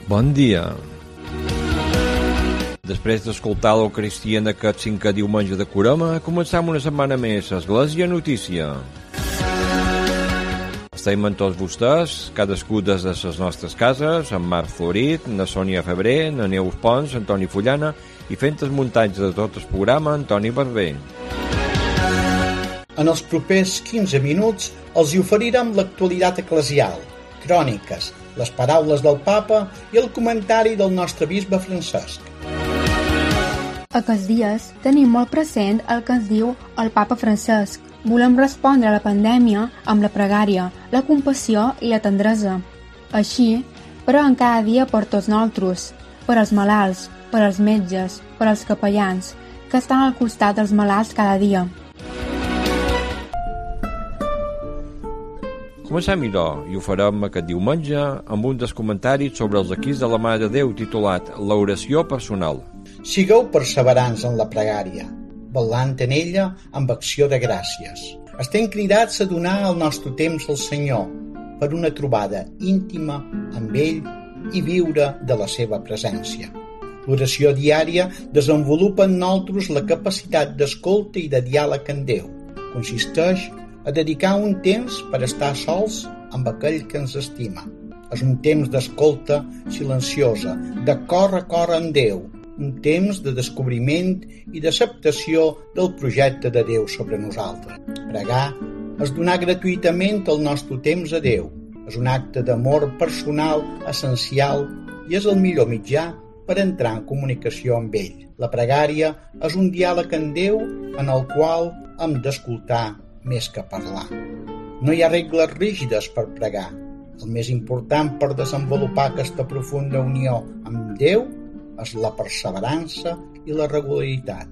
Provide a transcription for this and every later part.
Bon dia. Després d'escoltar l'Eucaristia en aquest 5è diumenge de Carme, comencem una setmana més a Església Notícia. Estem amb tots vostès, cadascú des de les nostres cases, en Marc Florit, na Sònia Febrer, na Neus Pons, Antoni Fullana i fent els muntatges de tot el programa, Antoni Barber. En els propers 15 minuts els hi oferirem l'actualitat eclesial, cròniques, les paraules del Papa i el comentari del nostre bisbe Francesc. Aquests dies tenim molt present el que ens diu el Papa Francesc. Volem respondre a la pandèmia amb la pregària, la compassió i la tendresa. Així, però en cada dia per tots nosaltres, per als malalts, per als metges, per als capellans, que estan al costat dels malalts cada dia. Comencem, i ho farem aquest diumenge amb un dels comentaris sobre els equips de la Mare de Déu titulat L'oració personal. Sigueu perseverants en la pregària, ballant en ella amb acció de gràcies. Estem cridats a donar el nostre temps al Senyor per una trobada íntima amb ell i viure de la seva presència. L'oració diària desenvolupa en nosaltres la capacitat d'escolta i de diàleg amb Déu. Consisteix a dedicar un temps per estar sols amb aquell que ens estima. És un temps d'escolta silenciosa, de cor a cor amb Déu, un temps de descobriment i d'acceptació del projecte de Déu sobre nosaltres. Pregar és donar gratuïtament el nostre temps a Déu. És un acte d'amor personal essencial i és el millor mitjà per entrar en comunicació amb ell. La pregària és un diàleg amb Déu en el qual hem d'escoltar més que parlar. No hi ha regles rígides per pregar. El més important per desenvolupar aquesta profunda unió amb Déu és la perseverança i la regularitat.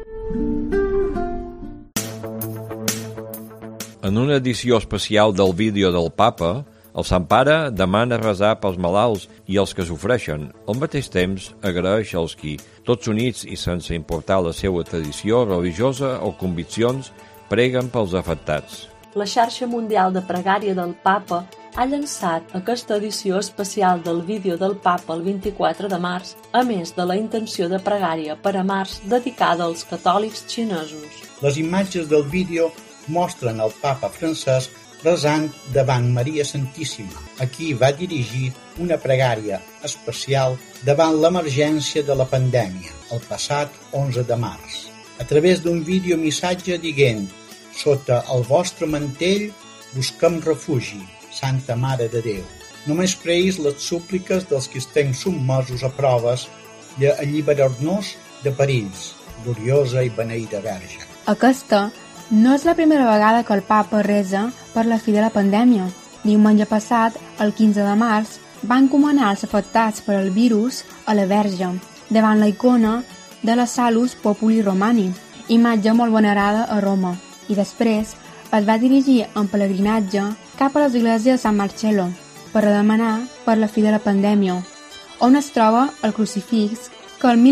En una edició especial del vídeo del Papa, el Sant Pare demana resar pels malalts i els que sofreixen. Al mateix temps, agraeix als qui, tots units i sense importar la seva tradició religiosa o conviccions, preguen pels afectats. La xarxa mundial de pregària del Papa ha llançat aquesta edició especial del vídeo del Papa el 24 de març, a més de la intenció de pregària per a març dedicada als catòlics xinesos. Les imatges del vídeo mostren el Papa Francesc resant davant Maria Santíssima, a qui va dirigir una pregària especial davant l'emergència de la pandèmia, el passat 11 de març. A través d'un videomissatge dient: «Sota el vostre mantell busquem refugi, Santa Mare de Déu. Només preguis les súpliques dels que estem sotmesos a proves i alliberar-nos de perills, gloriosa i beneïda Verge». Aquesta no és la primera vegada que el Papa resa per la fi de la pandèmia. Diumenge passat, el 15 de març, va encomanar els afectats per el virus a la Verge, davant la icona de la Salus Populi Romani, imatge molt venerada a Roma, i després es va dirigir en pelegrinatge cap a l'església de Sant Marcello per a demanar per la fi de la pandèmia, on es troba el crucifix que el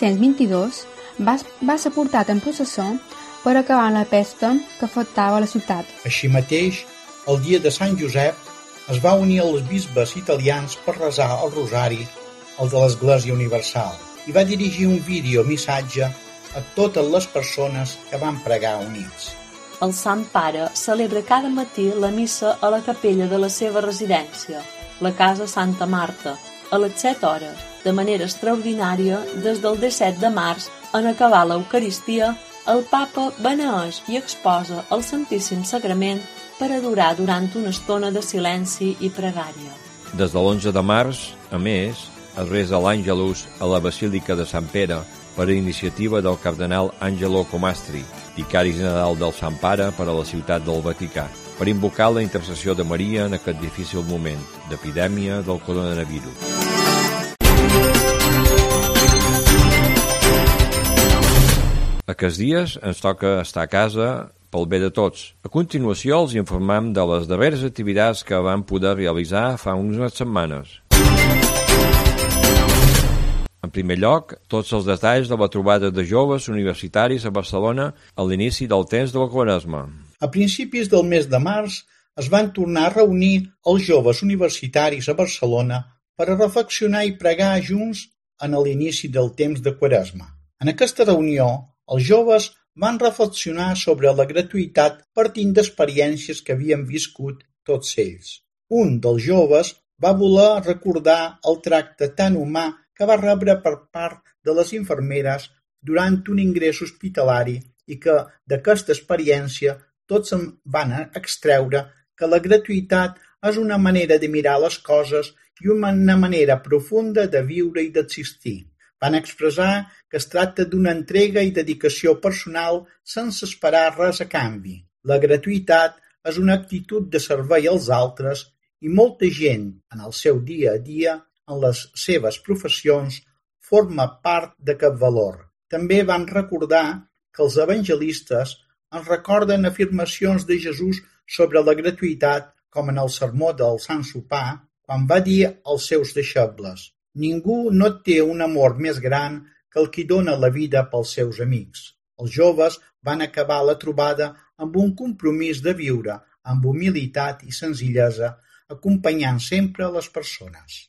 1522 va ser portat en processó per acabar amb la pesta que afectava la ciutat. Així mateix, el dia de Sant Josep es va unir als bisbes italians per resar el rosari, el de l'Església Universal, i va dirigir un videomissatge a totes les persones que van pregar units. El Sant Pare celebra cada matí la missa a la capella de la seva residència, la Casa Santa Marta, a les 7 hores, de manera extraordinària des del 17 de març. En acabar l'Eucaristia, el Papa beneeix i exposa el Santíssim Sagrament per adorar durant una estona de silenci i pregària. Des de l'11 de març, a més, es resa l'Àngelus a la Basílica de Sant Pere per a iniciativa del cardenal Angelo Comastri, vicari general del Sant Pare per a la ciutat del Vaticà, per invocar la intercessió de Maria en aquest difícil moment d'epidèmia del coronavirus. Aquests dies ens toca estar a casa pel bé de tots. A continuació els informem de les darreres activitats que vam poder realitzar fa unes setmanes. En primer lloc, tots els detalls de la trobada de joves universitaris a Barcelona a l'inici del temps de la Quaresma. A principis del mes de març es van tornar a reunir els joves universitaris a Barcelona per a reflexionar i pregar junts en l'inici del temps de Quaresma. En aquesta reunió, els joves van reflexionar sobre la gratuïtat partint d'experiències que havien viscut tots ells. Un dels joves va voler recordar el tracte tan humà que va rebre per part de les infermeres durant un ingrés hospitalari i que d'aquesta experiència tots en van extreure que la gratuïtat és una manera de mirar les coses i una manera profunda de viure i d'existir. Van expressar que es tracta d'una entrega i dedicació personal sense esperar res a canvi. La gratuïtat és una actitud de servei als altres i molta gent, en el seu dia a dia, en les seves professions, forma part d'aquest valor. També van recordar que els evangelistes ens recorden afirmacions de Jesús sobre la gratuïtat, com en el sermó del Sant Sopar, quan va dir als seus deixebles: «Ningú no té un amor més gran que el qui dona la vida pels seus amics». Els joves van acabar la trobada amb un compromís de viure amb humilitat i senzillesa, acompanyant sempre les persones.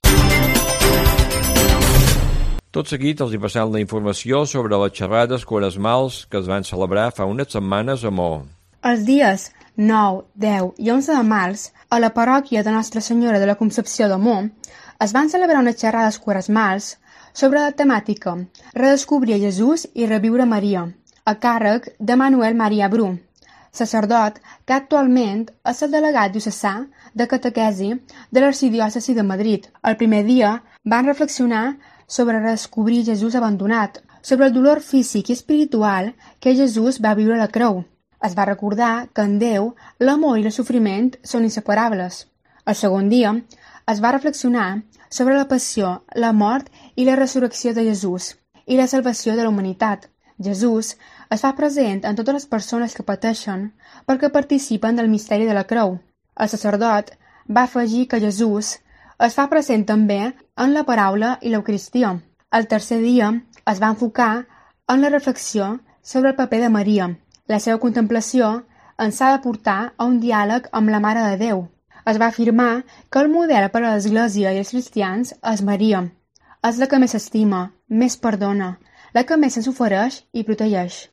Tot seguit els hi passem la informació sobre les xerrades quaresmals que es van celebrar fa unes setmanes a Maó. Els dies 9, 10 i 11 de març, a la parròquia de Nostra Senyora de la Concepció de Maó, es van celebrar unes xerrades quaresmals sobre la temàtica Redescobrir Jesús i reviure Maria, a càrrec de Manuel Maria Bru, sacerdot que actualment és el delegat diocesà de catequesi de l'Arxidiòcesi de Madrid. El primer dia van reflexionar sobre redescobrir Jesús abandonat, sobre el dolor físic i espiritual que Jesús va viure a la creu. Es va recordar que en Déu l'amor i el sofriment són inseparables. El segon dia es va reflexionar sobre la passió, la mort i la resurrecció de Jesús i la salvació de la humanitat. Jesús es fa present en totes les persones que pateixen perquè participen del misteri de la creu. El sacerdot va afegir que Jesús es fa present també en la paraula i l'Eucaristia. El tercer dia es va enfocar en la reflexió sobre el paper de Maria. La seva contemplació ens ha de portar a un diàleg amb la Mare de Déu. Es va afirmar que el model per a l'Església i els cristians és Maria. És la que més s'estima, més perdona, la que més ens ofereix i protegeix.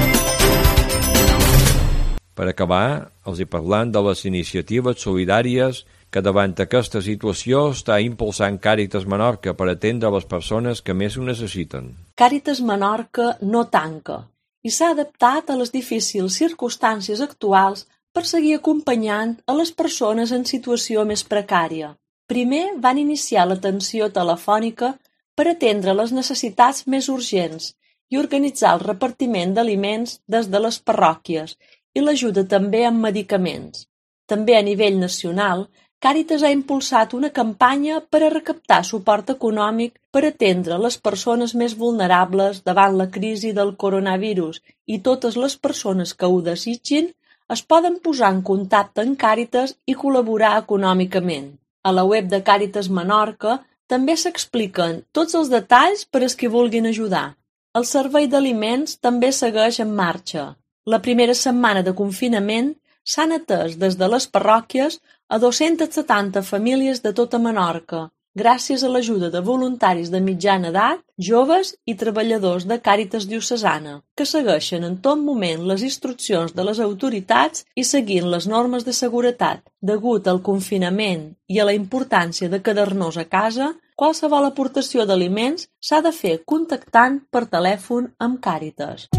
Per acabar, els hi parlant de les iniciatives solidàries que davant aquesta situació està impulsant Càritas Menorca per atendre les persones que més ho necessiten. Càritas Menorca no tanca i s'ha adaptat a les difícils circumstàncies actuals per seguir acompanyant a les persones en situació més precària. Primer van iniciar l'atenció telefònica per atendre les necessitats més urgents i organitzar el repartiment d'aliments des de les parròquies i l'ajuda també amb medicaments. També a nivell nacional, Càritas ha impulsat una campanya per a recaptar suport econòmic per atendre les persones més vulnerables davant la crisi del coronavirus i totes les persones que ho desitgin es poden posar en contacte amb Càritas i col·laborar econòmicament. A la web de Càritas Menorca també s'expliquen tots els detalls per als qui vulguin ajudar. El servei d'aliments també segueix en marxa. La primera setmana de confinament s'han atès des de les parròquies a 270 famílies de tota Menorca, gràcies a l'ajuda de voluntaris de mitjana edat, joves i treballadors de Càritas diocesana, que segueixen en tot moment les instruccions de les autoritats i seguint les normes de seguretat. Degut al confinament i a la importància de quedar-nos a casa, qualsevol aportació d'aliments s'ha de fer contactant per telèfon amb Càritas.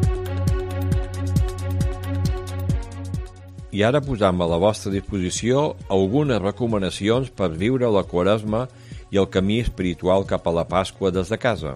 I ara posam a la vostra disposició algunes recomanacions per viure la Quaresma i el camí espiritual cap a la Pasqua des de casa.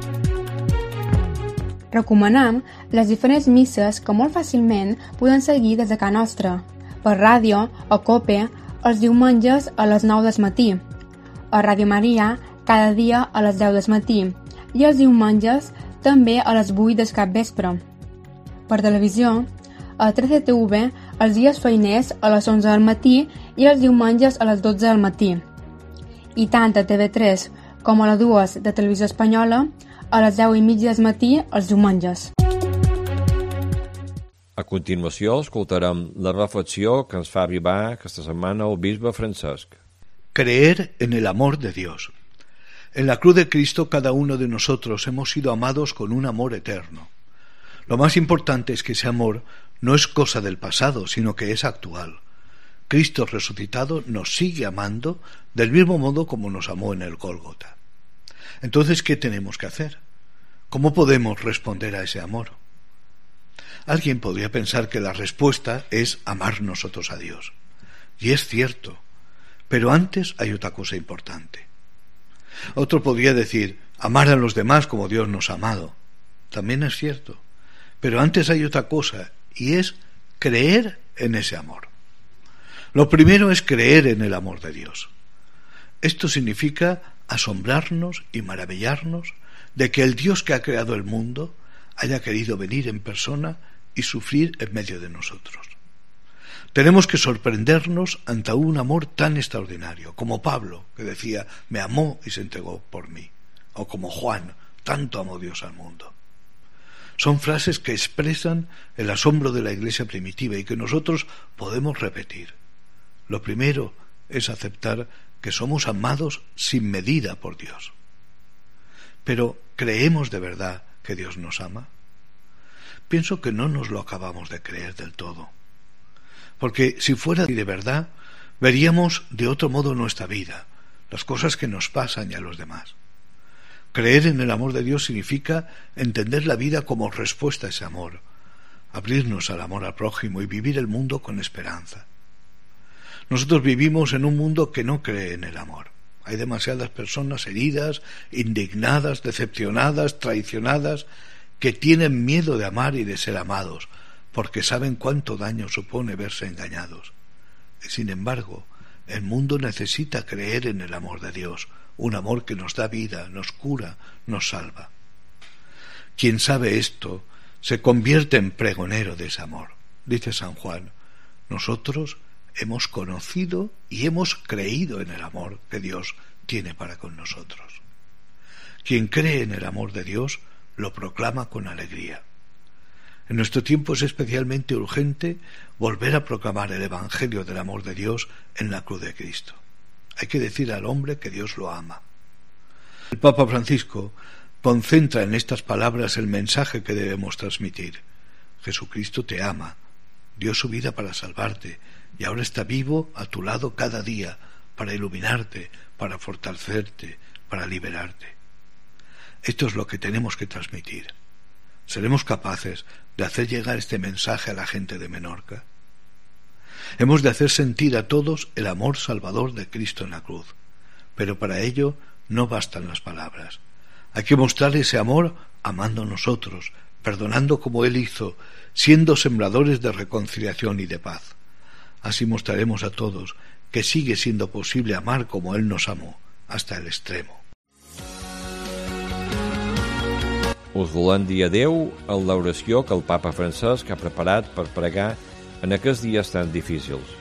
Recomanem les diferents misses que molt fàcilment podem seguir des de casa nostra, per ràdio o COPE els diumenges a les 9 del matí, a Ràdio Maria cada dia a les 10 del matí i els diumenges també a les 8 del capvespre. Per televisió, a 13TV els dies feiners a les 11 del matí i els diumenges a les 12 del matí. I tant a TV3 com a la 2 de Televisió Espanyola a les 10:30 del matí els diumenges. A continuació escoltarem la reflexió que ens fa arribar aquesta setmana el bisbe Francesc. creer en el amor de Dios. En la cruz de Cristo cada uno de nosotros hemos sido amados con un amor eterno. Lo más importante es que ese amor no es cosa del pasado, sino que es actual. Cristo resucitado nos sigue amando del mismo modo como nos amó en el Gólgota. Entonces, ¿qué tenemos que hacer? ¿Cómo podemos responder a ese amor? Alguien podría pensar que la respuesta es amar nosotros a Dios. Y es cierto, pero antes hay otra cosa importante. Otro podría decir, amar a los demás como Dios nos ha amado. También es cierto, pero antes hay otra cosa, y es creer en ese amor. Lo primero es creer en el amor de Dios. Esto significa asombrarnos y maravillarnos de que el Dios que ha creado el mundo haya querido venir en persona y sufrir en medio de nosotros. Tenemos que sorprendernos ante un amor tan extraordinario, como Pablo, que decía, me amó y se entregó por mí, o como Juan, tanto amó Dios al mundo. Son frases que expresan el asombro de la Iglesia primitiva y que nosotros podemos repetir. Lo primero es aceptar que somos amados sin medida por Dios. Pero, ¿creemos de verdad que Dios nos ama? Pienso que no nos lo acabamos de creer del todo. Porque si fuera de verdad, veríamos de otro modo nuestra vida, las cosas que nos pasan y a los demás. Creer en el amor de Dios significa entender la vida como respuesta a ese amor, abrirnos al amor al prójimo y vivir el mundo con esperanza. Nosotros vivimos en un mundo que no cree en el amor. Hay demasiadas personas heridas, indignadas, decepcionadas, traicionadas, que tienen miedo de amar y de ser amados, porque saben cuánto daño supone verse engañados. Y sin embargo, el mundo necesita creer en el amor de Dios, un amor que nos da vida, nos cura, nos salva. Quien sabe esto se convierte en pregonero de ese amor. Dice San Juan, nosotros hemos conocido y hemos creído en el amor que Dios tiene para con nosotros. Quien cree en el amor de Dios lo proclama con alegría. En nuestro tiempo es especialmente urgente volver a proclamar el Evangelio del amor de Dios en la cruz de Cristo. Hay que decir al hombre que Dios lo ama. El Papa Francisco concentra en estas palabras el mensaje que debemos transmitir. Jesucristo te ama, dio su vida para salvarte y ahora está vivo a tu lado cada día para iluminarte, para fortalecerte, para liberarte. Esto es lo que tenemos que transmitir. ¿Seremos capaces de hacer llegar este mensaje a la gente de Menorca? Hemos de hacer sentir a todos el amor salvador de Cristo en la cruz, pero para ello no bastan las palabras. Hay que mostrar ese amor amando a nosotros, perdonando como Él hizo, siendo sembradores de reconciliación y de paz. Así mostraremos a todos que sigue siendo posible amar como Él nos amó, hasta el extremo. Us volem dir adeu a l'oració que el Papa Francesc ha preparat per pregar en aquests dies tan difícils.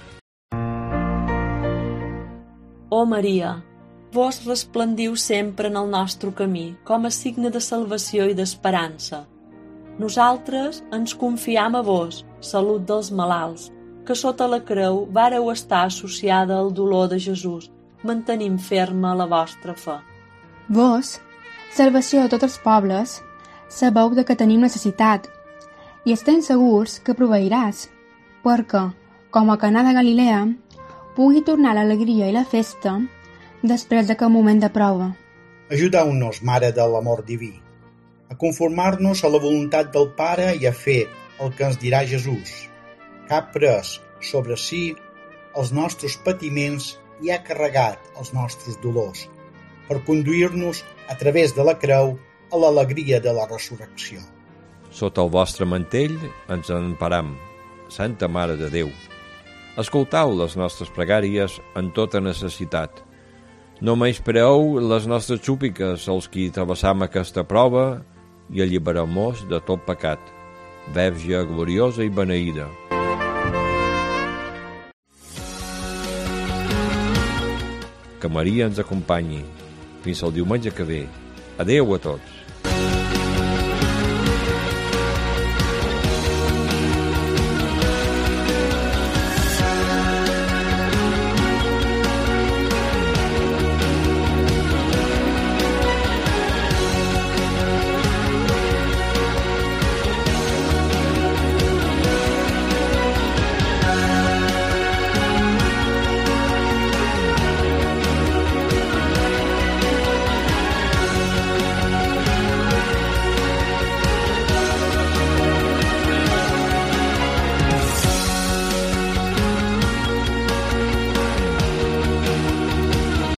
Ó Maria, vos resplendiu sempre en el nostre camí com a signe de salvació i d'esperança. Nosaltres ens confiam a vos, salut dels malalts, que sota la creu vàreu estar associada al dolor de Jesús, mantenint ferma la vostra fe. Vos, salvació de tots els pobles, sabeu de que tenim necessitat i estem segurs que proveiràs, perquè, com a Canà de Galilea, pugui tornar l'alegria i la festa després d'aquest moment de prova. Ajudeu-nos, Mare de l'amor diví, a conformar-nos a la voluntat del Pare i a fer el que ens dirà Jesús, que ha pres sobre si els nostres patiments i ha carregat els nostres dolors, per conduir-nos a través de la creu a l'alegria de la resurrecció. Sota el vostre mantell ens emparam, Santa Mare de Déu. Escoltau les nostres pregàries en tota necessitat. No menyspreeu les nostres súpliques als qui travessam aquesta prova i allibereu-nos de tot pecat. Verge gloriosa i beneïda. Que Maria ens acompanyi. Fins al diumenge que ve. Adéu a tots.